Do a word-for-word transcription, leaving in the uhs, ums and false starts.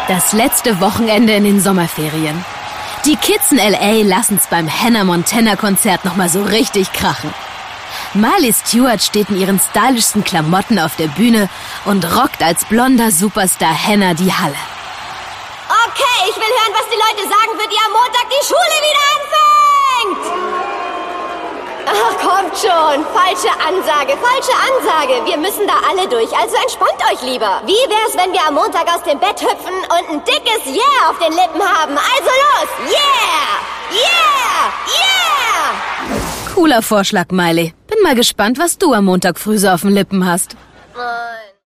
Das letzte Wochenende in den Sommerferien. Die Kids in L A lassen's beim Hannah Montana-Konzert nochmal so richtig krachen. Miley Stewart steht in ihren stylischsten Klamotten auf der Bühne und rockt als blonder Superstar Hannah die Halle. Okay, ich will hören, was die Leute sagen, für die am Montag die Schule wieder anfängt. Ach, kommt schon. Falsche Ansage, falsche Ansage. Wir müssen da alle durch, also entspannt euch lieber. Wie wär's, wenn wir am Montag aus dem Bett hüpfen und ein dickes Yeah auf den Lippen haben? Also los! Yeah! Yeah! Yeah! Cooler Vorschlag, Miley. Bin mal gespannt, was du am Montag früh so auf den Lippen hast. Äh,